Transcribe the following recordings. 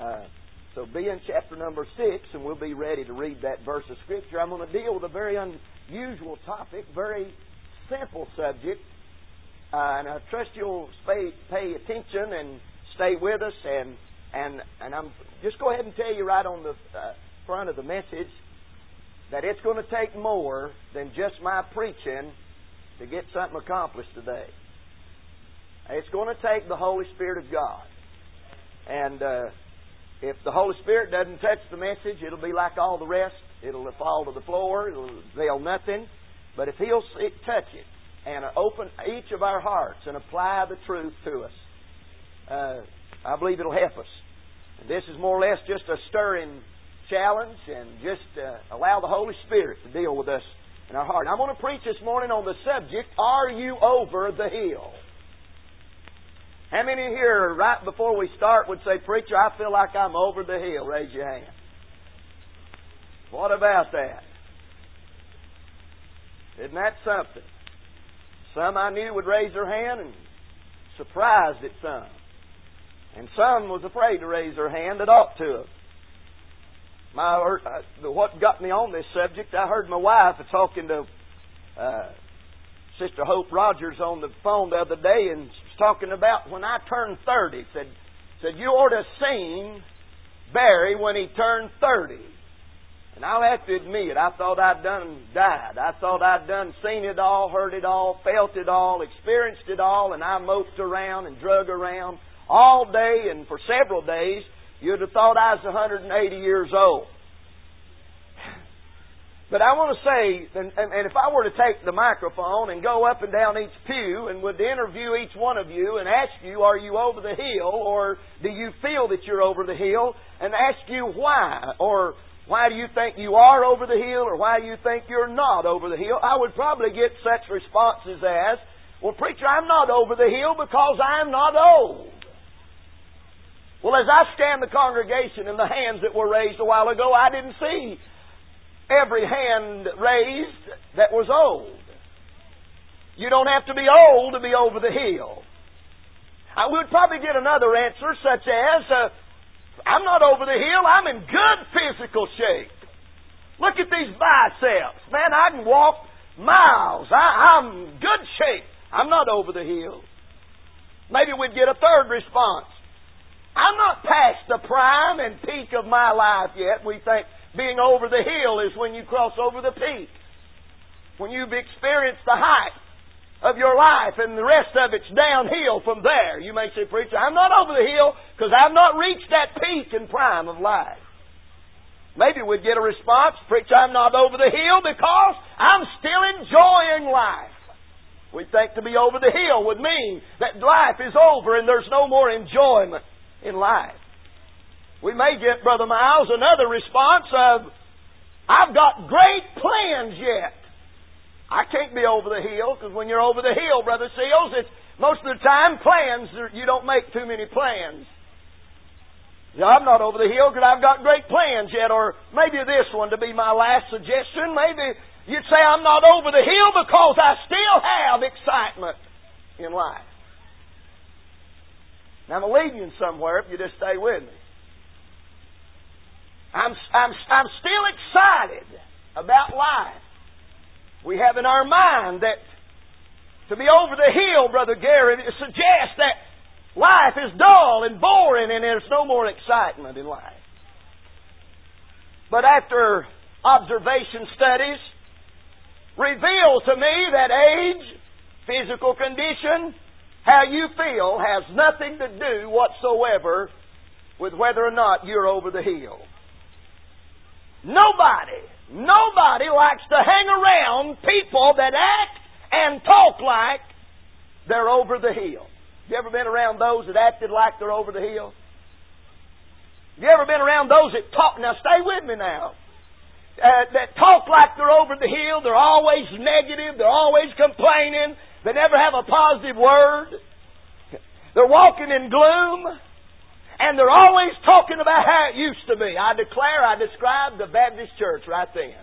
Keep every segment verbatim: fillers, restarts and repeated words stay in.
Uh, so be in chapter number six, and we'll be ready to read that verse of Scripture. I'm going to deal with a very unusual topic, very simple subject. Uh, and I trust you'll pay, pay attention and stay with us. And and and I'm just go ahead and tell you right on the uh, front of the message that it's going to take more than just my preaching to get something accomplished today. It's going to take the Holy Spirit of God. And uh, if the Holy Spirit doesn't touch the message, it'll be like all the rest. It'll fall to the floor. It'll avail nothing. But if He'll touch it and open each of our hearts and apply the truth to us, uh, I believe it'll help us. And this is more or less just a stirring challenge, and just uh, allow the Holy Spirit to deal with us in our heart. I'm going to preach this morning on the subject, Are you over the hill? How many here, right before we start, would say, Preacher, I feel like I'm over the hill? Raise your hand. What about that? Isn't that something? Some I knew would raise their hand and surprised at some. And some was afraid to raise their hand that ought to have. My, uh, what got me on this subject, I heard my wife talking to uh, Sister Hope Rogers on the phone the other day, and she was talking about when I turned thirty. Said, said you ought to have seen Barry when he turned thirty. And I'll have to admit, I thought I'd done died. I thought I'd done seen it all, heard it all, felt it all, experienced it all, and I moped around and drug around all day and for several days. You'd have thought I was one hundred eighty years old. But I want to say, and, and if I were to take the microphone and go up and down each pew and would interview each one of you and ask you, are you over the hill, or do you feel that you're over the hill, and ask you why, or why do you think you are over the hill, or why do you think you're not over the hill, I would probably get such responses as, well, preacher, I'm not over the hill because I'm not old. Well, as I scanned the congregation and the hands that were raised a while ago, I didn't see every hand raised that was old. You don't have to be old to be over the hill. I would probably get another answer such as, uh, I'm not over the hill, I'm in good physical shape. Look at these biceps. Man, I can walk miles. I, I'm in good shape. I'm not over the hill. Maybe we'd get a third response. I'm not past the prime and peak of my life yet. We think being over the hill is when you cross over the peak. When you've experienced the height of your life and the rest of it's downhill from there. You may say, Preacher, I'm not over the hill because I've not reached that peak and prime of life. Maybe we'd get a response, Preacher, I'm not over the hill because I'm still enjoying life. We think to be over the hill would mean that life is over and there's no more enjoyment in life. We may get, Brother Miles, another response of, I've got great plans yet. I can't be over the hill, because when you're over the hill, Brother Seals, it's most of the time plans, you don't make too many plans. You know, I'm not over the hill because I've got great plans yet. Or maybe this one to be my last suggestion. Maybe you'd say I'm not over the hill because I still have excitement in life. Now, I'm leading you somewhere if you just stay with me. I'm, I'm, I'm still excited about life. We have in our mind that to be over the hill, Brother Gary, it suggests that life is dull and boring and there's no more excitement in life. But after observation studies reveal to me that age, physical condition, how you feel has nothing to do whatsoever with whether or not you're over the hill. Nobody, nobody likes to hang around people that act and talk like they're over the hill. Have you ever been around those that acted like they're over the hill? Have you ever been around those that talk, now stay with me now, uh, that talk like they're over the hill, they're always negative, they're always complaining, they never have a positive word, they're walking in gloom, and they're always talking about how it used to be. I declare, I describe the Baptist church right then.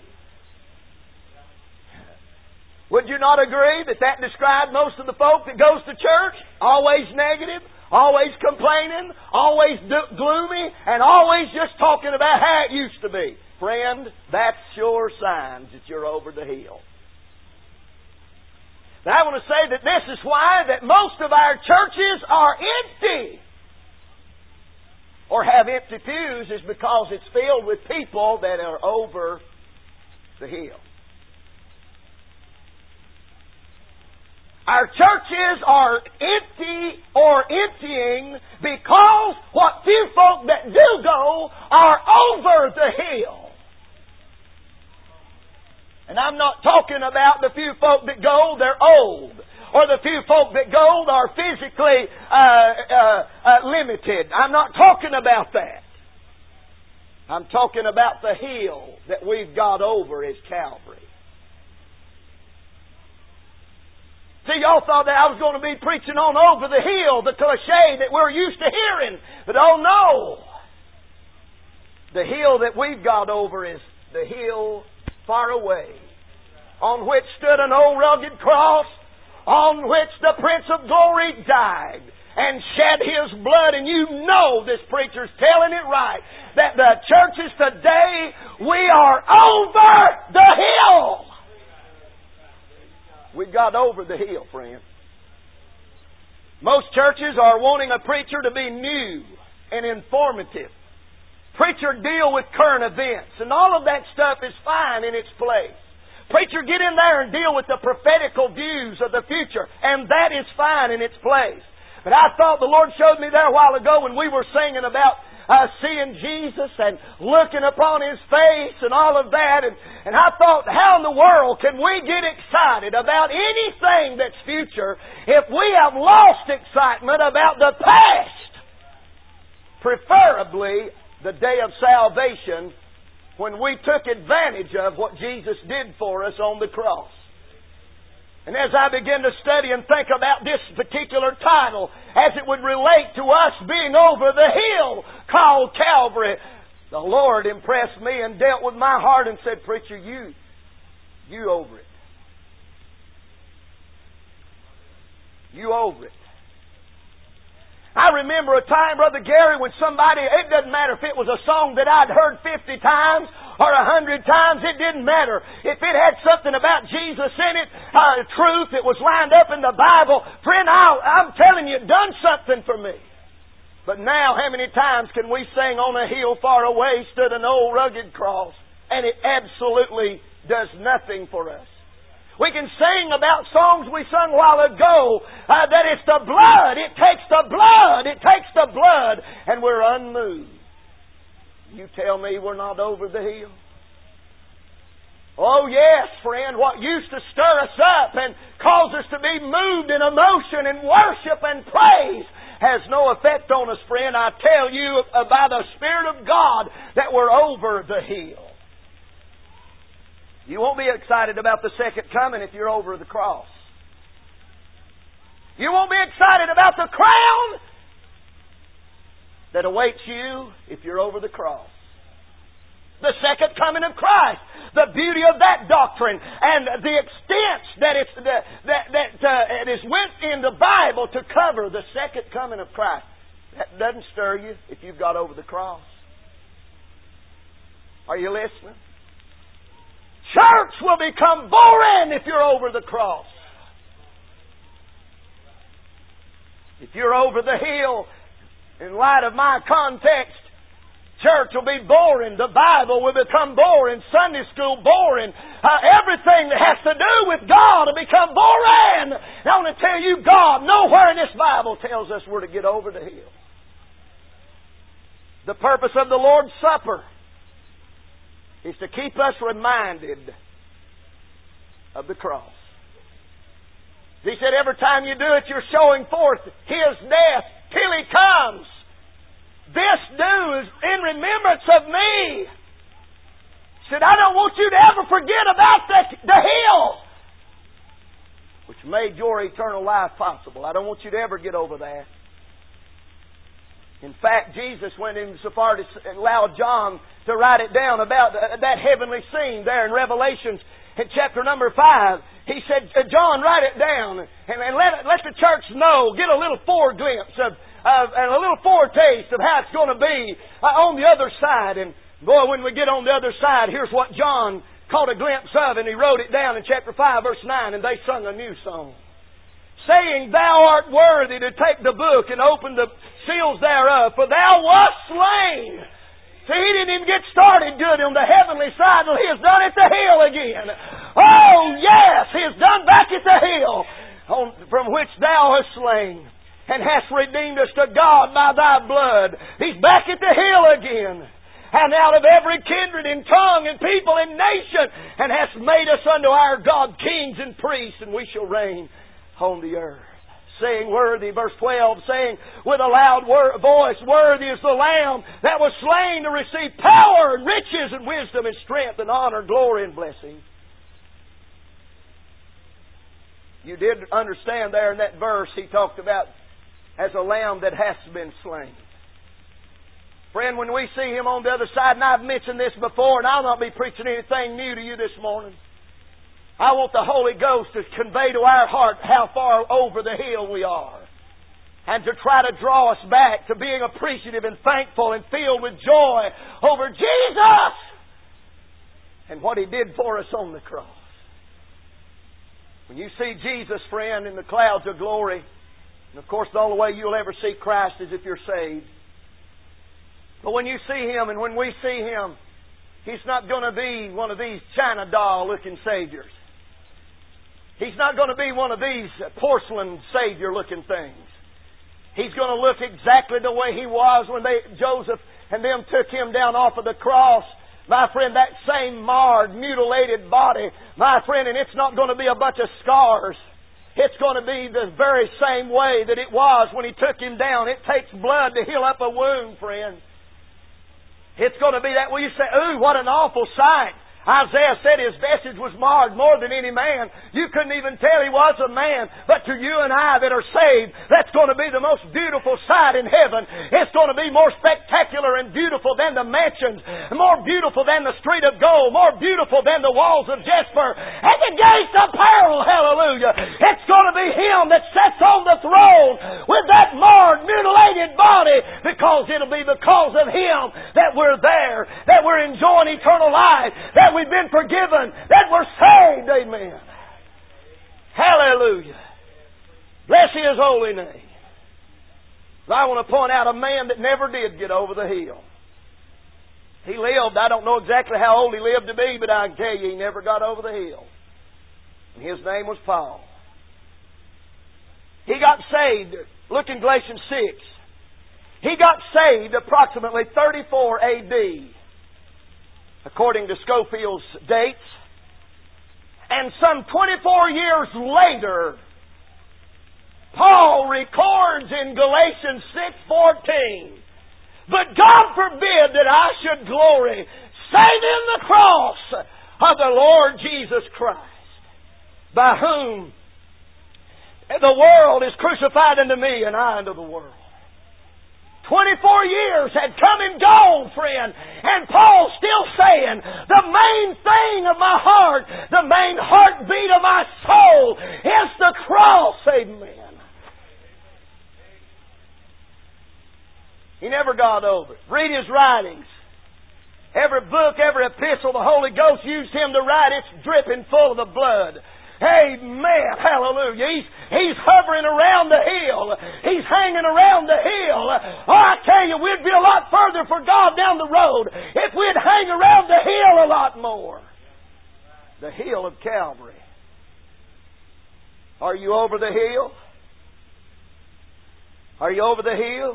Would you not agree that that described most of the folk that goes to church? Always negative, always complaining, always do- gloomy, and always just talking about how it used to be. Friend, that's sure signs that you're over the hill. Now I want to say that this is why that most of our churches are empty or have empty pews, is because it's filled with people that are over the hill. Our churches are empty or emptying because what few folk that do go are over the hill. And I'm not talking about the few folk that go, they're old. Or the few folk that go are physically uh, uh, uh, limited. I'm not talking about that. I'm talking about the hill that we've got over is Calvary. See, y'all thought that I was going to be preaching on over the hill, the cliche that we're used to hearing. But oh no! The hill that we've got over is the hill far away, on which stood an old rugged cross, on which the Prince of Glory died and shed His blood. And you know this preacher's telling it right, that the churches today, we are over the hill. We got over the hill, friend. Most churches are wanting a preacher to be new and informative. Preacher deal with current events, and all of that stuff is fine in its place. Preacher, get in there and deal with the prophetical views of the future, and that is fine in its place. But I thought the Lord showed me there a while ago when we were singing about uh, seeing Jesus and looking upon His face and all of that, and, and I thought, how in the world can we get excited about anything that's future if we have lost excitement about the past? Preferably the day of salvation, when we took advantage of what Jesus did for us on the cross. And as I began to study and think about this particular title, as it would relate to us being over the hill called Calvary, the Lord impressed me and dealt with my heart and said, "Preacher, you, you over it. You over it." I remember a time, Brother Gary, when somebody, it doesn't matter if it was a song that I'd heard fifty times or a hundred times, it didn't matter. If it had something about Jesus in it, uh, truth, it was lined up in the Bible, friend, I, I'm telling you, it done something for me. But now, how many times can we sing, "On a hill far away stood an old rugged cross," and it absolutely does nothing for us? We can sing about songs we sung a while ago, uh, that it's the blood, it takes the blood, it takes the blood, and we're unmoved. You tell me we're not over the hill? Oh yes, friend, what used to stir us up and cause us to be moved in emotion and worship and praise has no effect on us, friend. I tell you uh, by the Spirit of God that we're over the hill. You won't be excited about the second coming if you're over the cross. You won't be excited about the crown that awaits you if you're over the cross. The second coming of Christ, the beauty of that doctrine, and the extent that it's that that, that uh, it is went in the Bible to cover the second coming of Christ. That doesn't stir you if you've got over the cross. Are you listening? Church will become boring if you're over the cross. If you're over the hill, in light of my context, church will be boring. The Bible will become boring. Sunday school boring. Uh, everything that has to do with God will become boring. And I want to tell you, God, nowhere in this Bible tells us we're to get over the hill. The purpose of the Lord's Supper is to keep us reminded of the cross. He said every time you do it, you're showing forth His death till He comes. This do is in remembrance of me. He said, I don't want you to ever forget about the, the hill which made your eternal life possible. I don't want you to ever get over that. In fact, Jesus went in so far to allow John to write it down about that heavenly scene there in Revelations in chapter number five. He said, John, write it down and, and let, let the church know, get a little foreglimpse of, uh, and a little foretaste of how it's going to be uh, on the other side. And boy, when we get on the other side, here's what John caught a glimpse of, and he wrote it down in chapter five, verse nine, and they sung a new song, saying, Thou art worthy to take the book and open the seals thereof, for Thou wast slain. See, He didn't even get started good on the heavenly side till He has done at the hill again. Oh, yes, He has done back at the hill on, from which Thou hast slain, and hast redeemed us to God by Thy blood. He's back at the hill again. And out of every kindred and tongue and people and nation, and hast made us unto our God kings and priests, and we shall reign on the earth. Saying worthy, verse twelve, saying with a loud wor- voice, Worthy is the Lamb that was slain to receive power and riches and wisdom and strength and honor, glory and blessing. You did understand there in that verse he talked about as a lamb that has been slain. Friend, when we see Him on the other side, and I've mentioned this before, and I'll not be preaching anything new to you this morning, I want the Holy Ghost to convey to our heart how far over the hill we are. And to try to draw us back to being appreciative and thankful and filled with joy over Jesus and what He did for us on the cross. When you see Jesus, friend, in the clouds of glory, and of course the only way you'll ever see Christ is if you're saved. But when you see Him and when we see Him, He's not going to be one of these China doll looking Saviors. He's not going to be one of these porcelain Savior-looking things. He's going to look exactly the way He was when they, Joseph and them took Him down off of the cross. My friend, that same marred, mutilated body, my friend, and it's not going to be a bunch of scars. It's going to be the very same way that it was when He took Him down. It takes blood to heal up a wound, friend. It's going to be that. Well, you say, ooh, what an awful sight. Isaiah said his vestige was marred more than any man. You couldn't even tell he was a man. But to you and I that are saved, that's going to be the most beautiful sight in heaven. It's going to be more spectacular and beautiful than the mansions, more beautiful than the street of gold, more beautiful than the walls of jasper, and the gates of pearl. Hallelujah. It's going to be Him that sits on the throne with that marred, mutilated body, because it'll be because of Him that we're there, that we're enjoying eternal life, that we've been forgiven, that we're saved. Amen. Hallelujah. Bless His holy name. I want to point out a man that never did get over the hill. He lived, I don't know exactly how old he lived to be, but I can tell you he never got over the hill. And his name was Paul. He got saved. Look in Galatians six. He got saved approximately thirty-four A D, according to Scofield's dates. And some twenty-four years later, Paul records in Galatians six fourteen, But God forbid that I should glory save in the cross of the Lord Jesus Christ, by whom the world is crucified unto me and I unto the world. twenty-four years had come and gone, friend. And Paul's still saying, the main thing of my heart, the main heartbeat of my soul is the cross. Amen. He never got over it. Read his writings. Every book, every epistle the Holy Ghost used him to write, it's dripping full of the blood. Amen. Hallelujah. He's, he's hovering around the hill. He's hanging around the hill. Oh, I tell you, we'd be a lot further for God down the road if we'd hang around the hill a lot more. The hill of Calvary. Are you over the hill? Are you over the hill?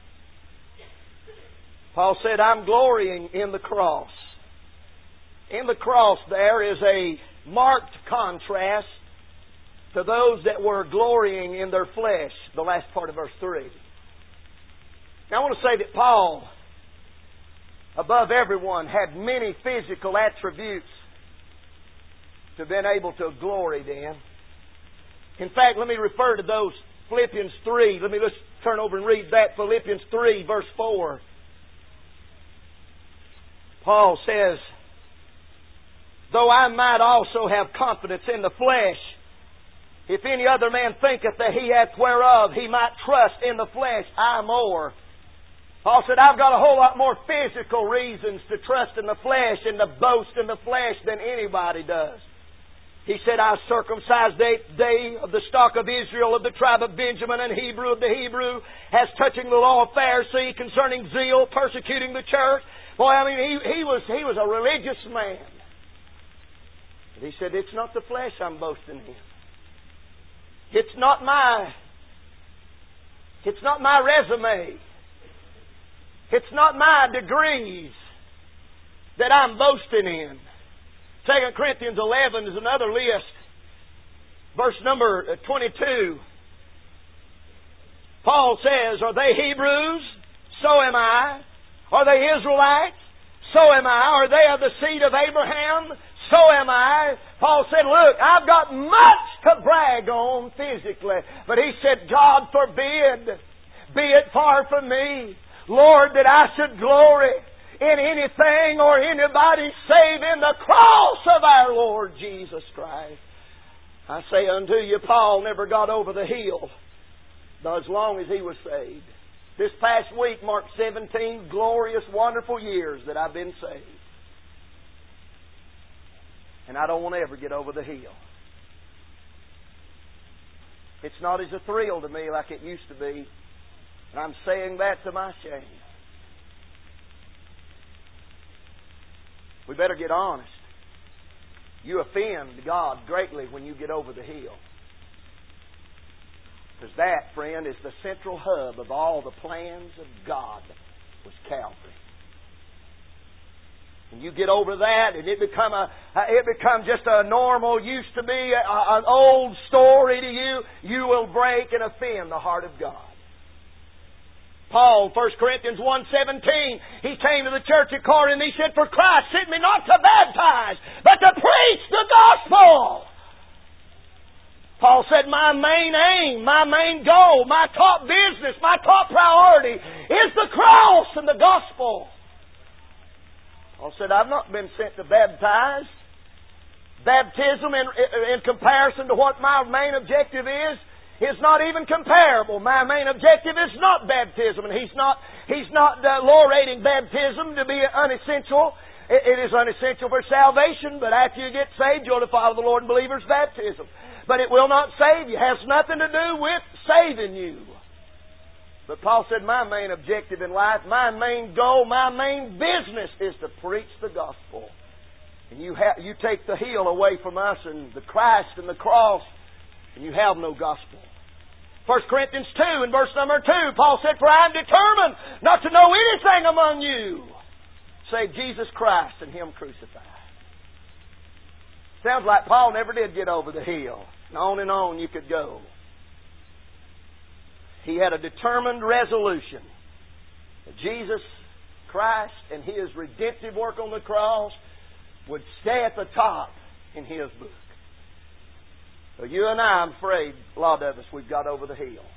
Paul said, I'm glorying in the cross. In the cross there is a marked contrast to those that were glorying in their flesh, the last part of verse three. Now I want to say that Paul, above everyone, had many physical attributes to have been able to glory in. In fact, let me refer to those Philippians three. Let me just turn over and read that. Philippians three, verse four. Paul says, though I might also have confidence in the flesh, If any other man thinketh that he hath whereof he might trust in the flesh, I more. Paul said, I've got a whole lot more physical reasons to trust in the flesh and to boast in the flesh than anybody does. He said, I circumcised the eighth day of the stock of Israel, of the tribe of Benjamin, and Hebrew of the Hebrew, as touching the law of Pharisee, concerning zeal, persecuting the church. Boy, I mean, he, he was he was a religious man. But he said, it's not the flesh I'm boasting in. It's not my, it's not my resume. It's not my degrees that I'm boasting in. Second Corinthians eleven is another list. Verse number twenty-two. Paul says, are they Hebrews? So am I. Are they Israelites? So am I. Are they of the seed of Abraham? So am I. Paul said, look, I've got much to brag on physically. But he said, God forbid, be it far from me, Lord, that I should glory in anything or anybody save in the cross of our Lord Jesus Christ. I say unto you, Paul never got over the hill as long as he was saved. This past week marked seventeen glorious, wonderful years that I've been saved. And I don't want to ever get over the hill. It's not as a thrill to me like it used to be. And I'm saying that to my shame. We better get honest. You offend God greatly when you get over the hill. Because that, friend, is the central hub of all the plans of God, was Calvary. And you get over that, and it become a it becomes just a normal, used to be a, an old story to you. You will break and offend the heart of God. Paul, First Corinthians one seventeen, he came to the church at Corinth and he said, for Christ sent me not to baptize, but to preach the gospel. Paul said, my main aim, my main goal, my top business, my top priority is the cross and the gospel. Paul said, I've not been sent to baptize. Baptism, in, in comparison to what my main objective is, is not even comparable. My main objective is not baptism, and he's not he's not uh, low rating baptism to be unessential. It, it is unessential for salvation, but after you get saved, you're to follow the Lord and believer's baptism. But it will not save you. It has nothing to do with saving you. But Paul said, my main objective in life, my main goal, my main business is to preach the gospel. And you ha- you take the heel away from us and the Christ and the cross, and you have no gospel. First Corinthians two and verse number two, Paul said, for I am determined not to know anything among you save Jesus Christ and Him crucified. Sounds like Paul never did get over the hill. And on and on you could go. He had a determined resolution that Jesus Christ and His redemptive work on the cross would stay at the top in His book. So you and I, I'm afraid, a lot of us, we've got over the hill.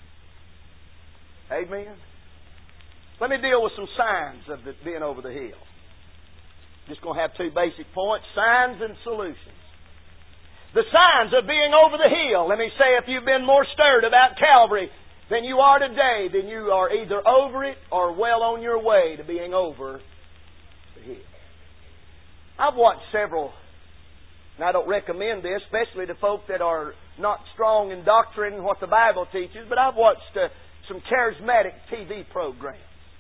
Amen? Let me deal with some signs of the, being over the hill. Just going to have two basic points, signs and solutions. The signs of being over the hill. Let me say, if you've been more stirred about Calvary than you are today, then you are either over it or well on your way to being over the hill. I've watched several, and I don't recommend this, especially to folk that are not strong in doctrine and what the Bible teaches, but I've watched uh, some charismatic T V programs.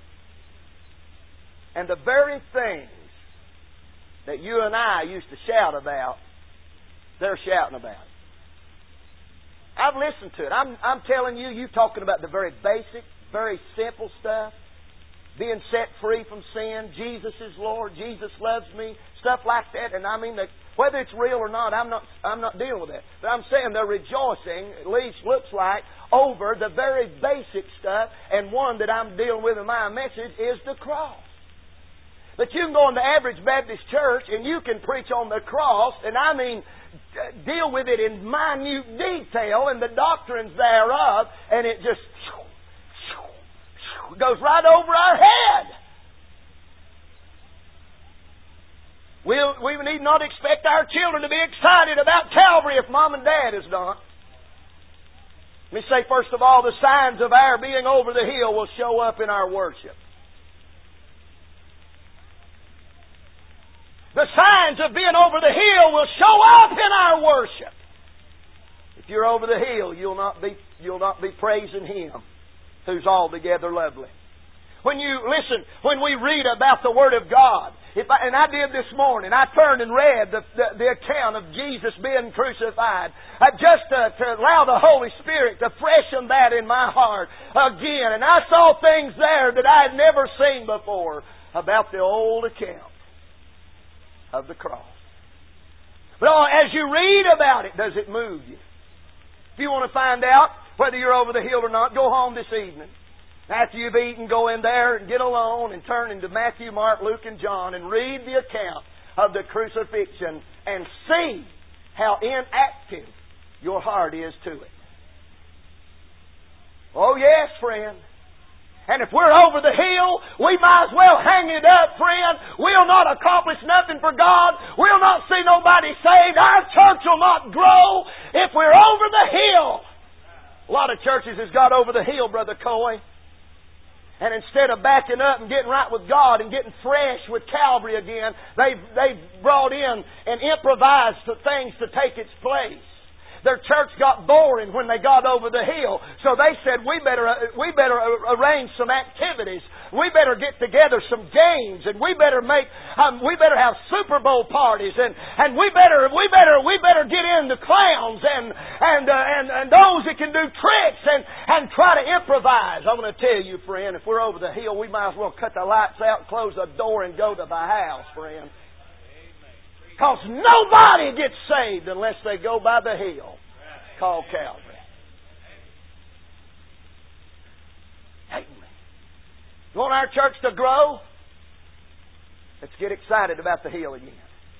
And the very things that you and I used to shout about, they're shouting about. I've listened to it. I'm, I'm telling you, you're talking about the very basic, very simple stuff. Being set free from sin. Jesus is Lord. Jesus loves me. Stuff like that. And I mean, that whether it's real or not, I'm not I'm not dealing with that. But I'm saying they're rejoicing, at least looks like, over the very basic stuff. And one that I'm dealing with in my message is the cross. But you can go in the average Baptist church and you can preach on the cross, and I mean, deal with it in minute detail and the doctrines thereof, and it just goes right over our head. We'll, we need not expect our children to be excited about Calvary if Mom and Dad is not. Let me say, first of all, the signs of our being over the hill will show up in our worship. The signs of being over the hill will show up in our worship. If you're over the hill, you'll not be, you'll not be praising Him, who's altogether lovely. When you, listen, when we read about the Word of God, if I, and I did this morning, I turned and read the, the, the account of Jesus being crucified, uh, just to, to allow the Holy Spirit to freshen that in my heart again. And I saw things there that I had never seen before about the old account of the cross. But as you read about it, does it move you? If you want to find out whether you're over the hill or not, go home this evening. After you've eaten, go in there and get alone and turn into Matthew, Mark, Luke, and John and read the account of the crucifixion and see how inactive your heart is to it. Oh yes, friend. And if we're over the hill, we might as well hang it up, friend. We'll not accomplish nothing for God. We'll not see nobody saved. Our church will not grow if we're over the hill. A lot of churches has got over the hill, Brother Coy. And instead of backing up and getting right with God and getting fresh with Calvary again, they've, they've brought in and improvised things to take its place. Their church got boring when they got over the hill. So they said, we better we better arrange some activities. We better get together some games, and we better make um, we better have Super Bowl parties, and, and we better we better we better get in the clowns and and uh, and and those that can do tricks and and try to improvise. I'm going to tell you, friend, if we're over the hill, we might as well cut the lights out, close the door, and go to the house, friend. Because nobody gets saved unless they go by the hill called Calvary. Amen. You want our church to grow? Let's get excited about the hill again.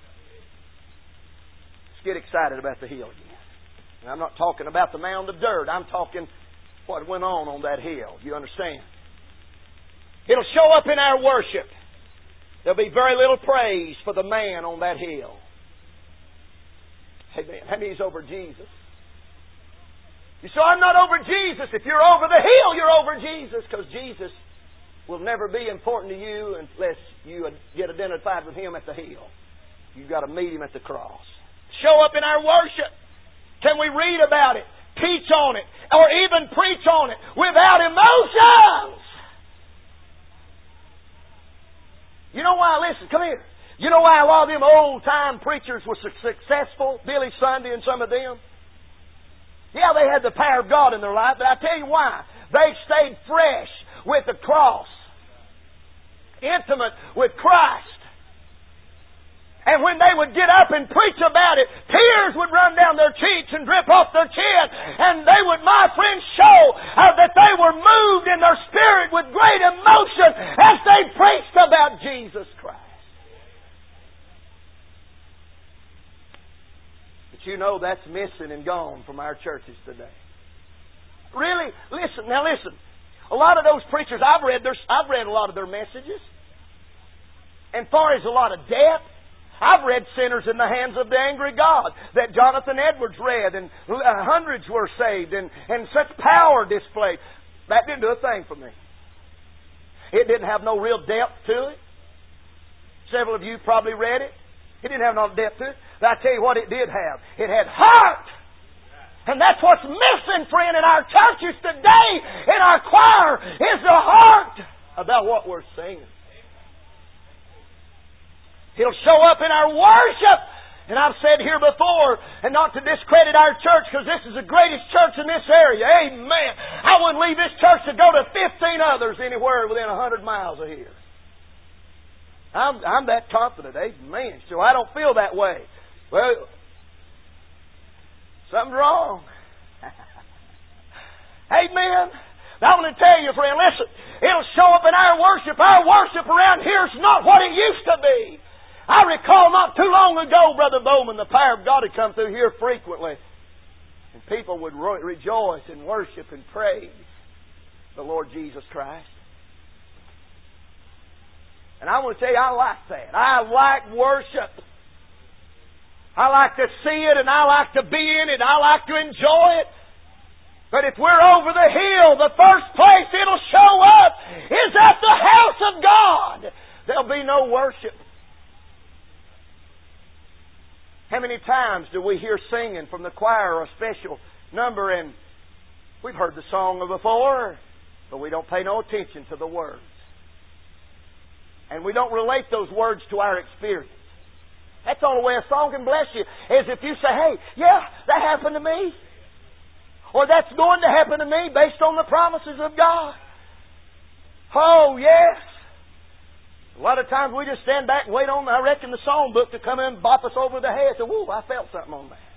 Let's get excited about the hill again. And I'm not talking about the mound of dirt. I'm talking what went on on that hill. You understand? It'll show up in our worship. There'll be very little praise for the man on that hill. Amen. How many's over Jesus? You say, I'm not over Jesus. If you're over the hill, you're over Jesus. Because Jesus will never be important to you unless you get identified with Him at the hill. You've got to meet Him at the cross. Show up in our worship. Can we read about it, teach on it, or even preach on it without emotions? You know why, listen, come here. You know why a lot of them old-time preachers were successful? Billy Sunday and some of them? Yeah, they had the power of God in their life, but I tell you why. They stayed fresh with the cross. Intimate with Christ. And when they would get up and preach about it, tears would run down their cheeks and drip off their chin. And they would, my friends, show uh, that they were moved in their spirit with great emotion as they preached about Jesus Christ. But you know that's missing and gone from our churches today. Really? Listen, now listen. A lot of those preachers, I've read their, I've read a lot of their messages. And far as a lot of depth, I've read Sinners in the Hands of the Angry God that Jonathan Edwards read, and hundreds were saved, and, and such power displayed. That didn't do a thing for me. It didn't have no real depth to it. Several of you probably read it. It didn't have no depth to it. But I tell you what it did have. It had heart. And that's what's missing, friend, in our churches today, in our choir, is the heart about what we're singing. It'll show up in our worship. And I've said here before, and not to discredit our church, because this is the greatest church in this area. Amen. I wouldn't leave this church to go to fifteen others anywhere within a hundred miles of here. I'm, I'm that confident. Amen. So I don't feel that way. Well, something's wrong. Amen. Now, I want to tell you, friend, listen, it'll show up in our worship. Our worship around here is not what it used to be. I recall not too long ago, Brother Bowman, the power of God had come through here frequently. And people would rejoice and worship and praise the Lord Jesus Christ. And I want to tell you, I like that. I like worship. I like to see it, and I like to be in it. I like to enjoy it. But if we're over the hill, the first place it'll show up is at the house of God. There'll be no worship. How many times do we hear singing from the choir or a special number, and we've heard the song before, but we don't pay no attention to the words. And we don't relate those words to our experience. That's the only way a song can bless you, is if you say, hey, yeah, that happened to me. Or that's going to happen to me based on the promises of God. Oh, yes. A lot of times we just stand back and wait on, I reckon, the song book to come in and bop us over the head. So, whoa, I felt something on that.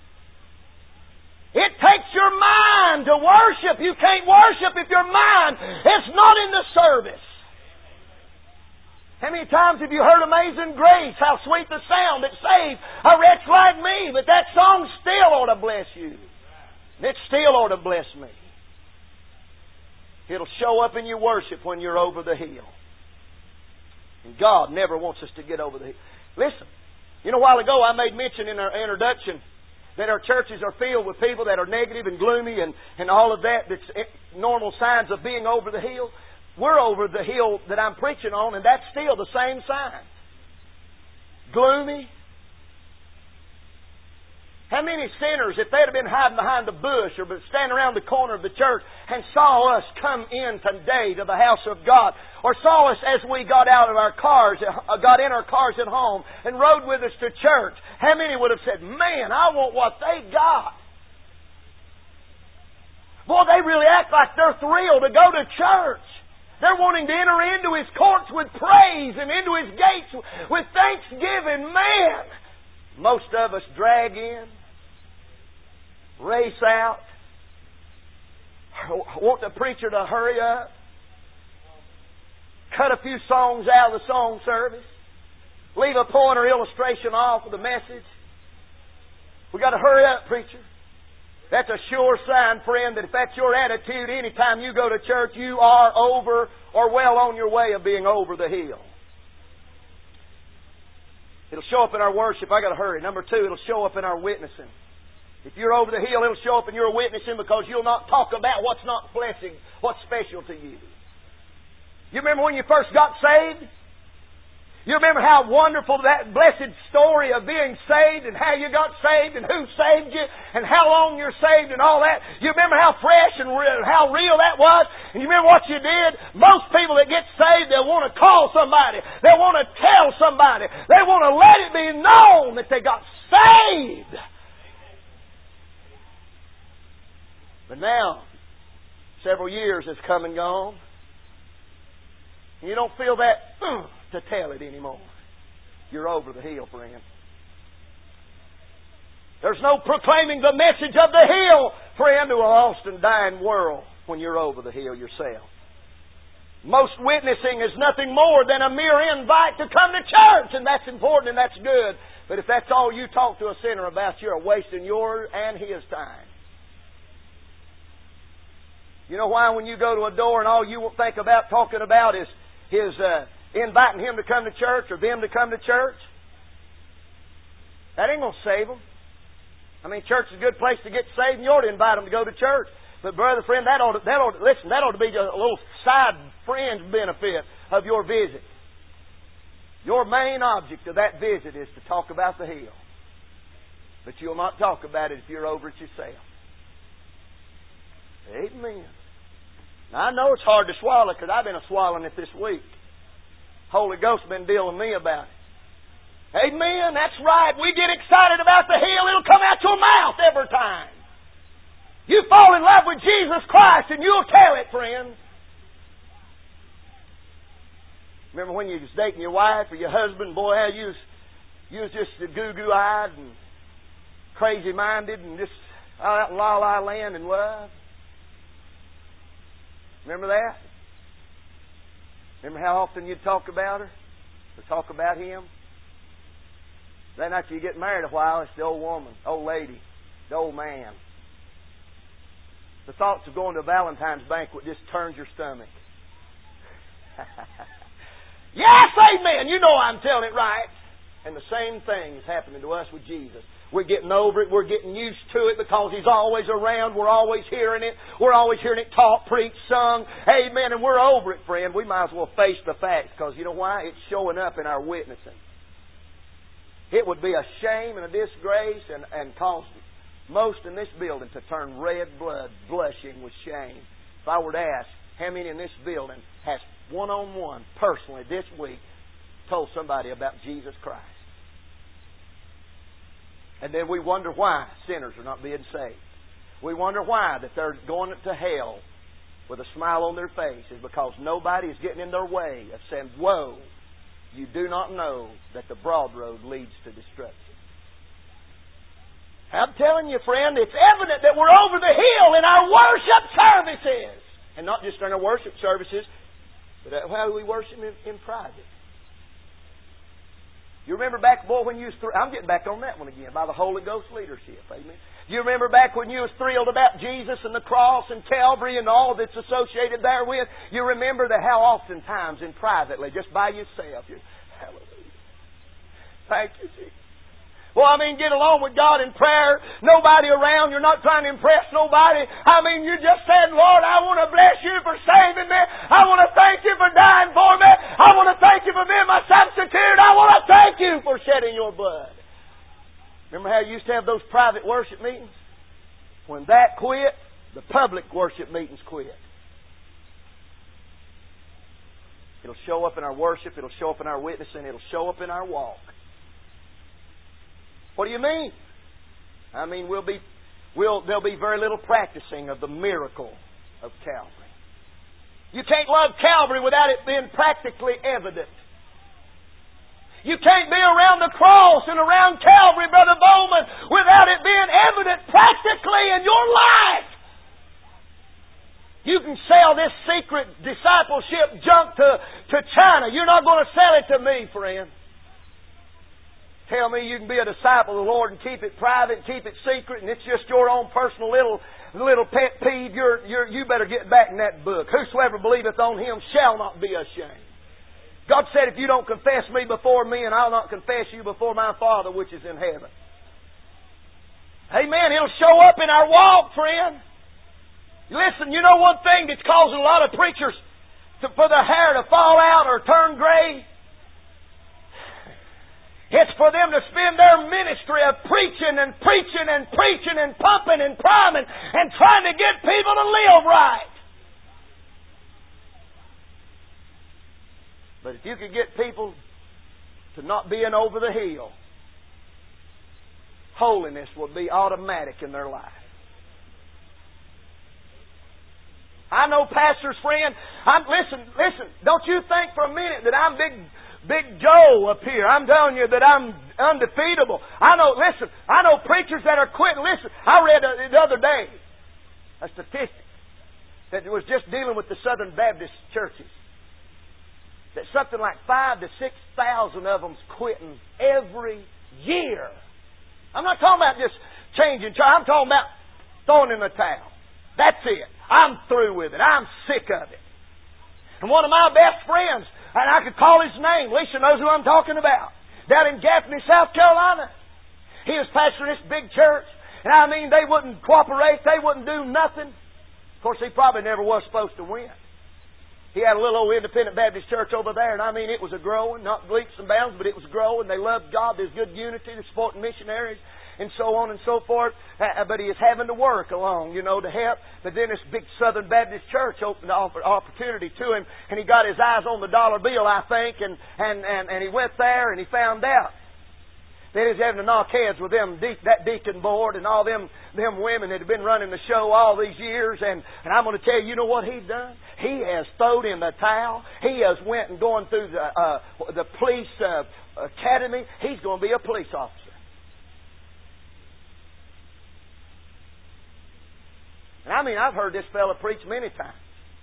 It takes your mind to worship. You can't worship if your mind is not in the service. How many times have you heard Amazing Grace? How sweet the sound that saved a wretch like me. But that song still ought to bless you. It still ought to bless me. It'll show up in your worship when you're over the hill. And God never wants us to get over the hill. Listen, you know, a while ago I made mention in our introduction that our churches are filled with people that are negative and gloomy and, and all of that. That's normal signs of being over the hill. We're over the hill that I'm preaching on, and that's still the same sign. Gloomy. How many sinners, if they'd have been hiding behind the bush or standing around the corner of the church and saw us come in today to the house of God, or saw us as we got out of our cars, got in our cars at home and rode with us to church, how many would have said, man, I want what they got? Boy, they really act like they're thrilled to go to church. They're wanting to enter into His courts with praise and into His gates with thanksgiving. Man, most of us drag in, race out, want the preacher to hurry up, cut a few songs out of the song service, leave a point or illustration off of the message. We've got to hurry up, preacher. That's a sure sign, friend, that if that's your attitude, anytime you go to church, you are over or well on your way of being over the hill. It'll show up in our worship. I got to hurry. Number two, it'll show up in our witnessing. If you're over the hill, it'll show up in your witnessing because you'll not talk about what's not blessing, what's special to you. You remember when you first got saved? You remember how wonderful that blessed story of being saved and how you got saved and who saved you and how long you're saved and all that? You remember how fresh and real, how real that was? And you remember what you did? Most people that get saved, they'll want to call somebody. They'll want to tell somebody. They want to let it be known that they got saved. But now, several years has come and gone. And you don't feel that uh, to tell it anymore. You're over the hill, friend. There's no proclaiming the message of the hill, friend, to a lost and dying world when you're over the hill yourself. Most witnessing is nothing more than a mere invite to come to church, and that's important and that's good. But if that's all you talk to a sinner about, you're wasting your and his time. You know why when you go to a door and all you think about talking about is his uh, inviting him to come to church or them to come to church? That ain't going to save them. I mean, church is a good place to get saved, and you ought to invite them to go to church. But brother, friend, that ought to, that ought to, listen, that ought to be just a little side fringe benefit of your visit. Your main object of that visit is to talk about the hill. But you'll not talk about it if you're over it yourself. Amen. Now, I know it's hard to swallow because I've been swallowing it this week. Holy Ghost has been dealing with me about it. Amen. That's right. We get excited about the hill, it'll come out your mouth every time. You fall in love with Jesus Christ and you'll tell it, friend. Remember when you was dating your wife or your husband, boy, how you was, you was just goo-goo-eyed and crazy-minded and just out in la-la land in love? Remember that? Remember how often you'd talk about her? Or talk about him? Then after you get married a while, it's the old woman, old lady, the old man. The thoughts of going to a Valentine's banquet just turns your stomach. Yes, amen. You know I'm telling it right. And the same thing is happening to us with Jesus. We're getting over it. We're getting used to it because He's always around. We're always hearing it. We're always hearing it taught, preached, sung. Amen. And we're over it, friend. We might as well face the facts because you know why? It's showing up in our witnessing. It would be a shame and a disgrace and, and cause most in this building to turn red blood, blushing with shame. If I were to ask how many in this building has one-on-one, personally, this week, told somebody about Jesus Christ. And then we wonder why sinners are not being saved. We wonder why that they're going to hell with a smile on their face is because nobody is getting in their way of saying, "Whoa, you do not know that the broad road leads to destruction." I'm telling you, friend, it's evident that we're over the hill in our worship services. And not just in our worship services, but how do we worship in, in private? You remember back, boy, when you was... Thr- I'm getting back on that one again, by the Holy Ghost leadership. Amen. You remember back when you was thrilled about Jesus and the cross and Calvary and all that's associated therewith? You remember that how oftentimes and privately, just by yourself, you're, hallelujah. Thank you, Jesus. Well, I mean, get along with God in prayer. Nobody around. You're not trying to impress nobody. I mean, you just said, "Lord, I want to bless you for saving me. I want to thank you for dying for me. I want to thank you for being my substitute. I want to thank you for shedding your blood." Remember how you used to have those private worship meetings? When that quit, the public worship meetings quit. It'll show up in our worship. It'll show up in our witnessing. It'll show up in our walk. What do you mean? I mean, we'll be, we'll, there'll be very little practicing of the miracle of Calvary. You can't love Calvary without it being practically evident. You can't be around the cross and around Calvary, Brother Bowman, without it being evident practically in your life. You can sell this secret discipleship junk to, to China. You're not going to sell it to me, friend. Tell me you can be a disciple of the Lord and keep it private, keep it secret, and it's just your own personal little little pet peeve. You're, you're, you better get back in that book. Whosoever believeth on Him shall not be ashamed. God said, "If you don't confess me before men, I'll not confess you before my Father which is in heaven." Amen. It'll show up in our walk, friend. Listen, you know one thing that's causing a lot of preachers to, for their hair to fall out or turn gray? It's for them to spend their ministry of preaching and preaching and preaching and pumping and priming and trying to get people to live right. But if you could get people to not being over the hill, holiness will be automatic in their life. I know, pastor's friend. I'm listen, listen. Don't you think for a minute that I'm big. Big Joe up here. I'm telling you that I'm undefeatable. I know, listen, I know preachers that are quitting. Listen, I read the other day a statistic that was just dealing with the Southern Baptist churches. That something like five to six thousand of them's quitting every year. I'm not talking about just changing. I'm talking about throwing in the towel. That's it. I'm through with it. I'm sick of it. And one of my best friends, and I could call his name. Lisa knows who I'm talking about. Down in Gaffney, South Carolina. He was pastoring this big church. And I mean, they wouldn't cooperate. They wouldn't do nothing. Of course, he probably never was supposed to win. He had a little old independent Baptist church over there. And I mean, it was a growing, not leaps and bounds, but it was growing. They loved God. There's good unity. They're supporting missionaries. And so on and so forth. Uh, but he is having to work along, you know, to help. But then this big Southern Baptist church opened the opportunity to him. And he got his eyes on the dollar bill, I think. And, and, and, and he went there and he found out. Then he's having to knock heads with them, that deacon board and all them, them women that have been running the show all these years. And, and I'm going to tell you, you know what he's done? He has thrown in the towel. He has went and going through the, uh, the police uh, academy. He's going to be a police officer. And I mean, I've heard this fella preach many times.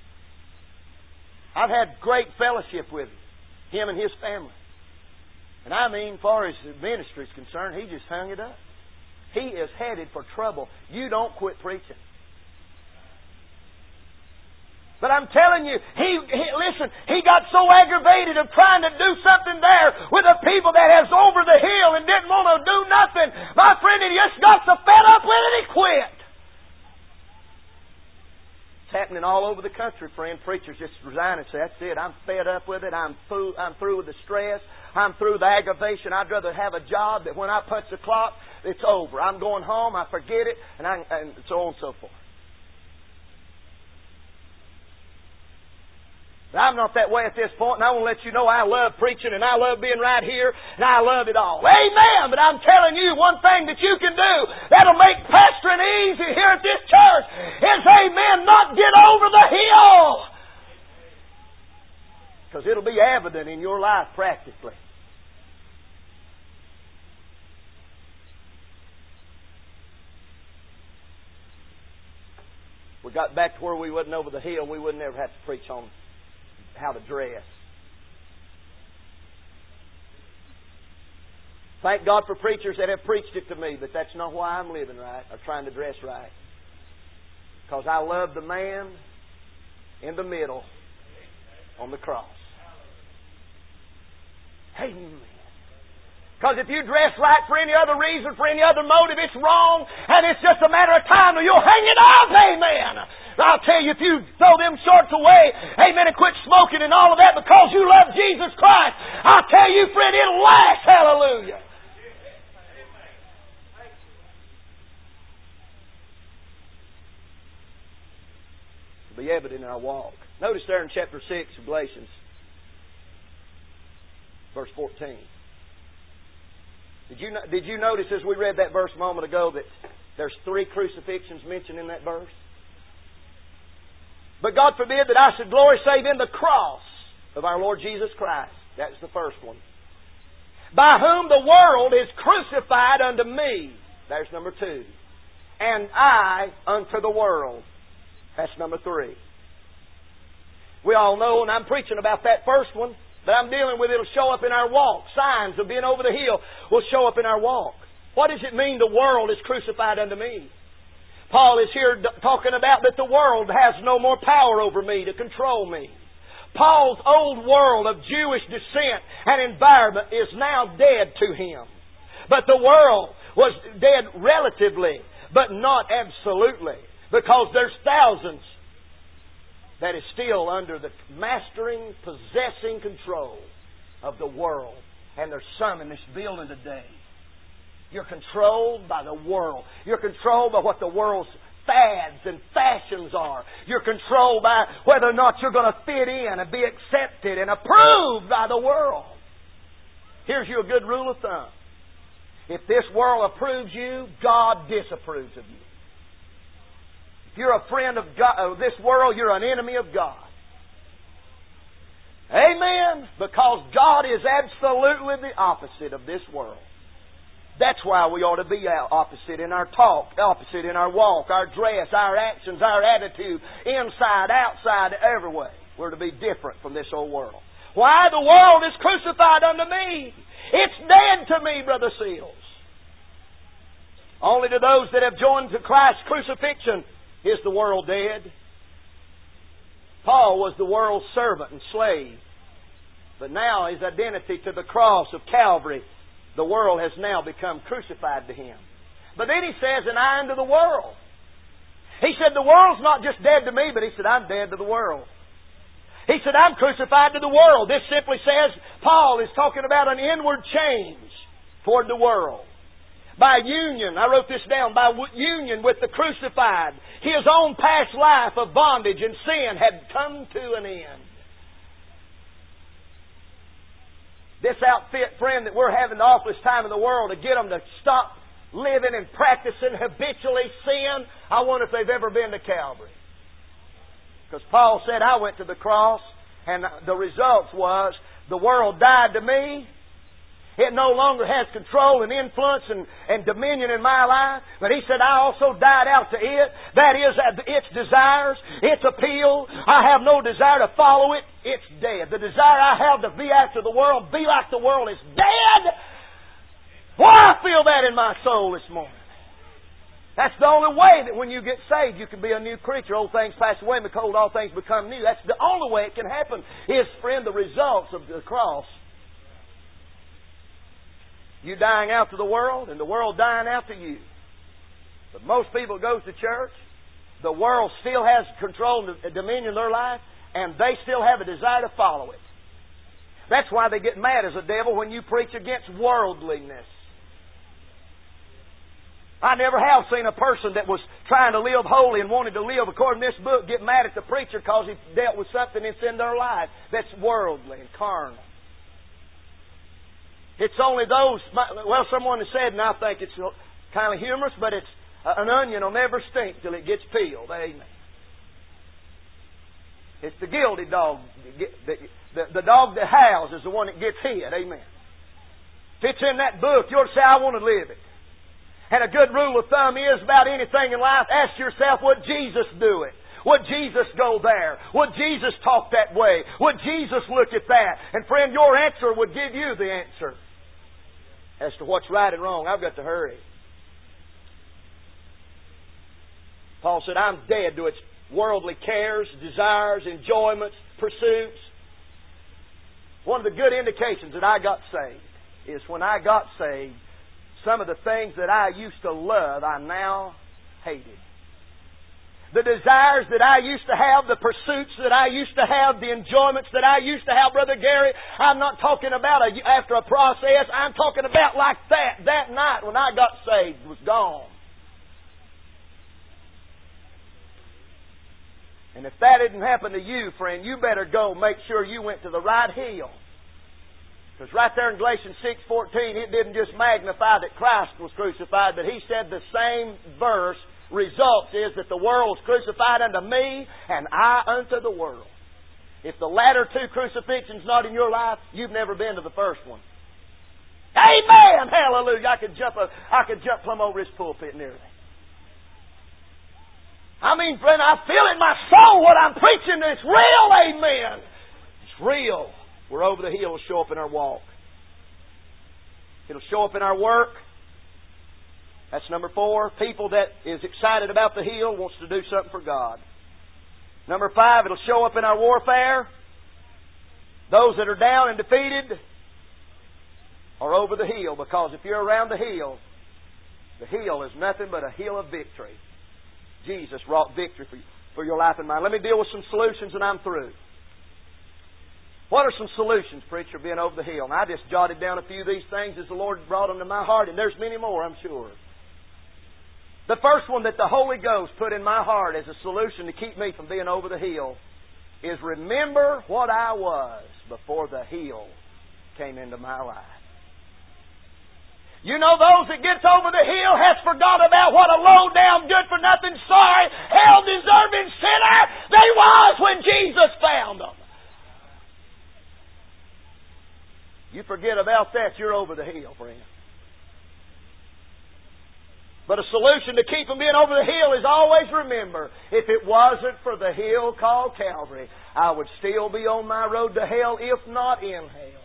I've had great fellowship with him, him and his family. And I mean, as far as the ministry is concerned, he just hung it up. He is headed for trouble. You don't quit preaching. But I'm telling you, he, he listen, he got so aggravated of trying to do something there with the people that has over the hill and didn't want to do nothing. My friend, he just got so fed up with it, he quit. It's happening all over the country, friend. Preachers just resign and say, that's it, I'm fed up with it. I'm through, I'm through with the stress. I'm through the aggravation. I'd rather have a job that when I punch the clock, it's over. I'm going home, I forget it, and, I, and so on and so forth. But I'm not that way at this point, and I want to let you know I love preaching, and I love being right here, and I love it all. Amen! But I'm telling you, one thing that you can do that'll make pastoring easy here at this church is, amen, not get over the hill. Because it'll be evident in your life practically. We got back to where we wasn't over the hill, we wouldn't ever have to preach on how to dress. Thank God for preachers that have preached it to me, but that's not why I'm living right or trying to dress right. Because I love the man in the middle on the cross. Amen. Because if you dress right for any other reason, for any other motive, it's wrong, and it's just a matter of time, or you'll hang it up. Amen. I'll tell you, if you throw them shorts away, amen, and quit smoking and all of that because you love Jesus Christ, I'll tell you, friend, it'll last. Hallelujah. It'll be evident in our walk. Notice there in chapter six of Galatians, verse fourteen. Did you, did you notice as we read that verse a moment ago that there's three crucifixions mentioned in that verse? But God forbid that I should glory save in the cross of our Lord Jesus Christ. That's the first one. By whom the world is crucified unto me. There's number two. And I unto the world. That's number three. We all know, and I'm preaching about that first one, that I'm dealing with, it'll show up in our walk. Signs of being over the hill will show up in our walk. What does it mean the world is crucified unto me? Paul is here talking about that the world has no more power over me to control me. Paul's old world of Jewish descent and environment is now dead to him. But the world was dead relatively, but not absolutely. Because there's thousands that is still under the mastering, possessing control of the world. And there's some in this building today. You're controlled by the world. You're controlled by what the world's fads and fashions are. You're controlled by whether or not you're going to fit in and be accepted and approved by the world. Here's your good rule of thumb. If this world approves you, God disapproves of you. If you're a friend of God, of this world, you're an enemy of God. Amen? Because God is absolutely the opposite of this world. That's why we ought to be opposite in our talk, opposite in our walk, our dress, our actions, our attitude, inside, outside, every way. We're to be different from this old world. Why? The world is crucified unto me. It's dead to me, Brother Seals. Only to those that have joined to Christ's crucifixion is the world dead. Paul was the world's servant and slave. But now his identity to the cross of Calvary, the world has now become crucified to him. But then he says, and I unto the world. He said, the world's not just dead to me, but he said, I'm dead to the world. He said, I'm crucified to the world. This simply says, Paul is talking about an inward change toward the world. By union, I wrote this down, by union with the crucified, his own past life of bondage and sin had come to an end. This outfit, friend, that we're having the awfulest time in the world to get them to stop living and practicing habitually sin, I wonder if they've ever been to Calvary. Because Paul said, I went to the cross, and the result was the world died to me. It no longer has control and influence and, and dominion in my life. But he said, I also died out to it. That is, its desires, its appeal. I have no desire to follow it. It's dead. The desire I have to be after the world, be like the world, is dead. Why I feel that in my soul this morning. That's the only way that when you get saved, you can be a new creature. Old things pass away, and behold, all things become new. That's the only way it can happen is, friend, the results of the cross. You dying out to the world, and the world dying out to you. But most people goes to church, the world still has control and dominion of their life, and they still have a desire to follow it. That's why they get mad as a devil when you preach against worldliness. I never have seen a person that was trying to live holy and wanted to live according to this book get mad at the preacher because he dealt with something that's in their life that's worldly and carnal. It's only those, well, someone has said, and I think it's kind of humorous, but it's an onion will never stink till it gets peeled. Amen. It's the guilty dog. The, the, the dog that howls is the one that gets hit. Amen. If it's in that book, you'll say, I want to live it. And a good rule of thumb is about anything in life, ask yourself, would Jesus do it? Would Jesus go there? Would Jesus talk that way? Would Jesus look at that? And friend, your answer would give you the answer as to what's right and wrong. I've got to hurry. Paul said, I'm dead to its worldly cares, desires, enjoyments, pursuits. One of the good indications that I got saved is when I got saved, some of the things that I used to love, I now hated. The desires that I used to have, the pursuits that I used to have, the enjoyments that I used to have, Brother Gary, I'm not talking about a, after a process. I'm talking about like that. That night when I got saved was gone. And if that didn't happen to you, friend, you better go make sure you went to the right hill. Because right there in Galatians six fourteen, it didn't just magnify that Christ was crucified, but he said the same verse results is that the world was crucified unto me, and I unto the world. If the latter two crucifixions not in your life, you've never been to the first one. Amen! Hallelujah! I could jump, a, I could jump plumb over this pulpit nearly. I mean, friend, I feel in my soul what I'm preaching. It's real, amen. It's real. We're over the hill. It'll show up in our walk. It'll show up in our work. That's number four. People that is excited about the hill wants to do something for God. Number five, it'll show up in our warfare. Those that are down and defeated are over the hill, because if you're around the hill, the hill is nothing but a hill of victory. Jesus wrought victory for you, for your life and mine. Let me deal with some solutions and I'm through. What are some solutions, preacher, being over the hill? And I just jotted down a few of these things as the Lord brought them to my heart, and there's many more, I'm sure. The first one that the Holy Ghost put in my heart as a solution to keep me from being over the hill is remember what I was before the hill came into my life. You know, those that gets over the hill has forgot about what a low-down, good-for-nothing, sorry, hell-deserving sinner they was when Jesus found them. You forget about that, you're over the hill, friend. But a solution to keep from being over the hill is always remember, if it wasn't for the hill called Calvary, I would still be on my road to hell, if not in hell.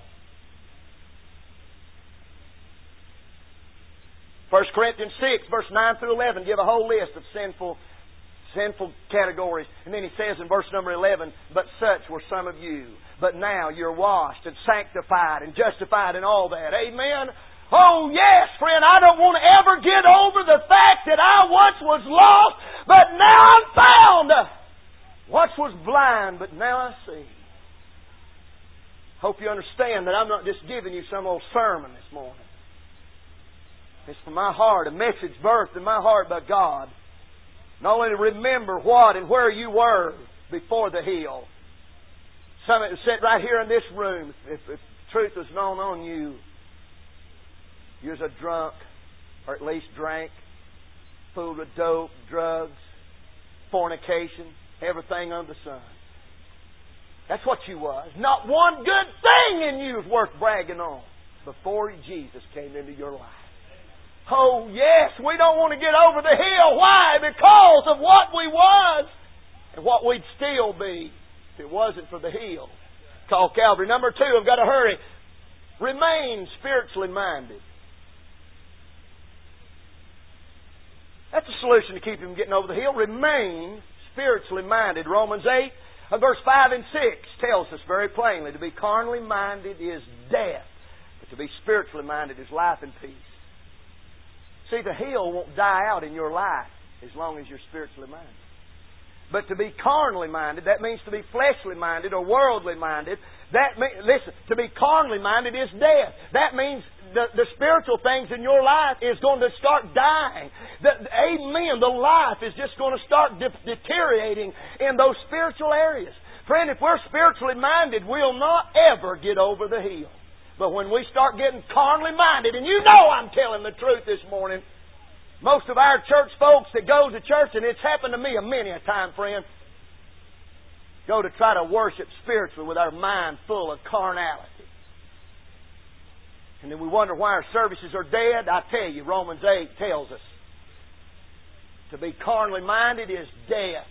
First Corinthians six, verse nine through eleven, give a whole list of sinful sinful categories. And then he says in verse number eleven, but such were some of you. But now you're washed and sanctified and justified and all that. Amen? Oh yes, friend, I don't want to ever get over the fact that I once was lost, but now I'm found. Once was blind, but now I see. Hope you understand that I'm not just giving you some old sermon this morning. It's from my heart, a message birthed in my heart by God. Not only to remember what and where you were before the hill. Some that sit right here in this room, if, if truth was known on you, you was a drunk, or at least drank, full of dope, drugs, fornication, everything under the sun. That's what you was. Not one good thing in you is worth bragging on before Jesus came into your life. Oh yes, we don't want to get over the hill. Why? Because of what we was and what we'd still be if it wasn't for the hill called Calvary. Number two, I've got to hurry. Remain spiritually minded. That's a solution to keep him getting over the hill. Remain spiritually minded. Romans eight, verse five and six tells us very plainly, to be carnally minded is death, but to be spiritually minded is life and peace. See, the hill won't die out in your life as long as you're spiritually minded. But to be carnally minded, that means to be fleshly minded or worldly minded. That mean, listen, to be carnally minded is death. That means the, the spiritual things in your life is going to start dying. The, amen. The life is just going to start de- deteriorating in those spiritual areas. Friend, if we're spiritually minded, we'll not ever get over the hill. But when we start getting carnally minded, and you know I'm telling the truth this morning, most of our church folks that go to church, and it's happened to me a many a time, friend, go to try to worship spiritually with our mind full of carnality. And then we wonder why our services are dead. I tell you, Romans eight tells us to be carnally minded is death.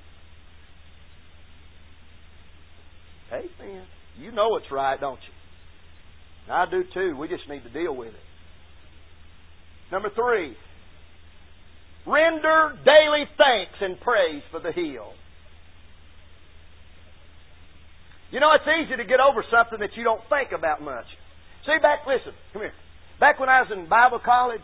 Amen. You know it's right, don't you? I do too. We just need to deal with it. Number three, render daily thanks and praise for the hill. You know, it's easy to get over something that you don't think about much. See, back, listen, come here. Back when I was in Bible college,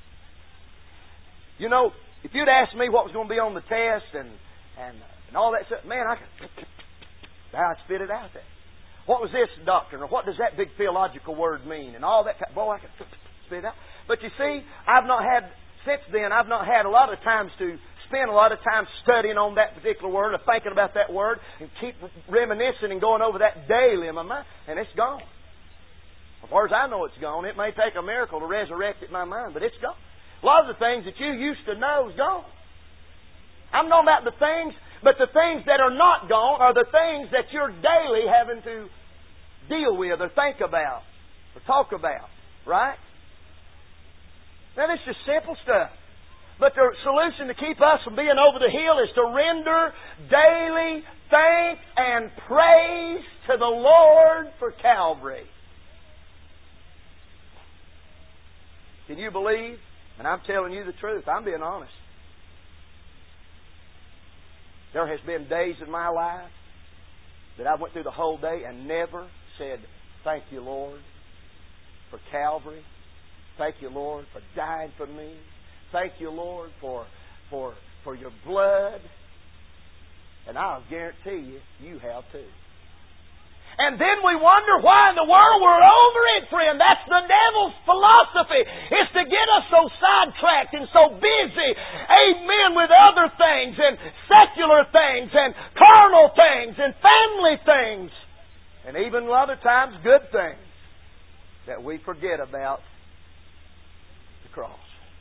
you know, if you'd asked me what was going to be on the test and and, and all that stuff, man, I could, I'd spit it out there. What was this doctrine, or what does that big theological word mean, and all that. Boy, I could spit it out. But you see, I've not had, since then, I've not had a lot of times to spend a lot of time studying on that particular word, or thinking about that word, and keep reminiscing and going over that daily in my mind, and it's gone. As far as I know, it's gone. It may take a miracle to resurrect it in my mind, but it's gone. A lot of the things that you used to know is gone. I'm talking about the things, but the things that are not gone are the things that you're daily having to deal with or think about or talk about. Right? Now, this is just simple stuff. But the solution to keep us from being over the hill is to render daily thanks and praise to the Lord for Calvary. Can you believe? And I'm telling you the truth. I'm being honest. There has been days in my life that I went through the whole day and never said, thank you, Lord, for Calvary. Thank you, Lord, for dying for me. Thank you, Lord, for, for, for your blood. And I'll guarantee you, you have too. And then we wonder why in the world we're over it, friend. That's the devil's philosophy. It's to get us so sidetracked and so busy, amen, with other things and secular things and carnal things and family things. And even other times, good things that we forget about the cross.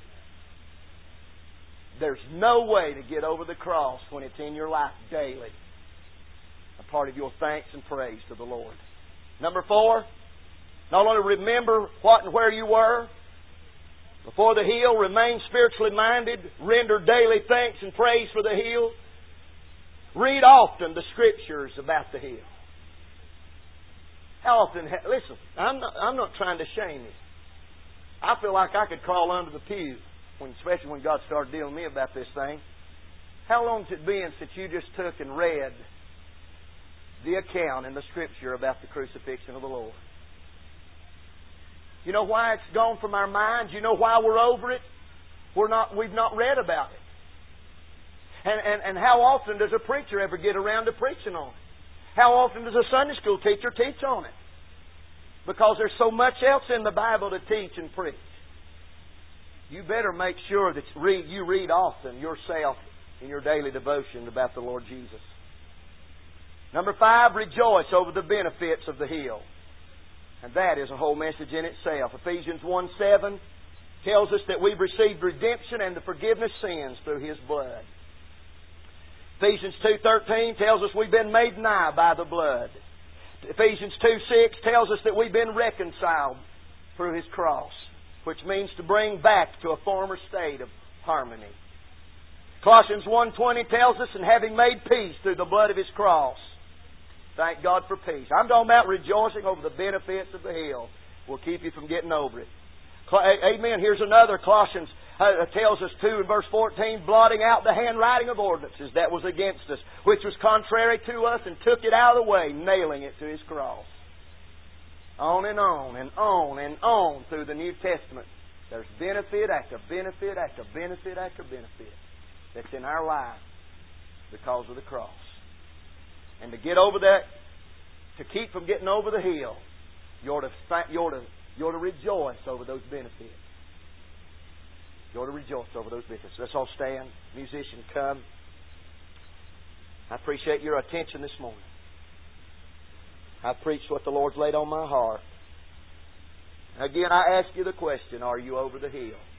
There's no way to get over the cross when it's in your life daily. A part of your thanks and praise to the Lord. Number four, not only remember what and where you were before the hill, remain spiritually minded, render daily thanks and praise for the hill. Read often the Scriptures about the hill. How often? Ha- Listen, I'm not, I'm not trying to shame you. I feel like I could crawl under the pew, when, especially when God started dealing with me about this thing. How long has it been since you just took and read the account in the Scripture about the crucifixion of the Lord? You know why it's gone from our minds? You know why we're over it? We're not, we've not read about it. And, and, and how often does a preacher ever get around to preaching on it? How often does a Sunday school teacher teach on it? Because there's so much else in the Bible to teach and preach. You better make sure that read, you read often yourself in your daily devotion about the Lord Jesus. Number five, rejoice over the benefits of the hill. And that is a whole message in itself. Ephesians one seven tells us that we've received redemption and the forgiveness of sins through His blood. Ephesians two thirteen tells us we've been made nigh by the blood. Ephesians two six tells us that we've been reconciled through His cross, which means to bring back to a former state of harmony. Colossians one twenty tells us, and having made peace through the blood of His cross. Thank God for peace. I'm talking about rejoicing over the benefits of the hill. Will keep you from getting over it. Amen. Here's another. Colossians uh, tells us too in verse fourteen, blotting out the handwriting of ordinances that was against us, which was contrary to us, and took it out of the way, nailing it to His cross. On and on and on and on through the New Testament. There's benefit after benefit after benefit after benefit that's in our life because of the cross. And to get over that, to keep from getting over the hill, you ought to, you ought to, you ought to rejoice over those benefits. You ought to rejoice over those benefits. Let's all stand. Musician, come. I appreciate your attention this morning. I preached what the Lord's laid on my heart. Again, I ask you the question, are you over the hill?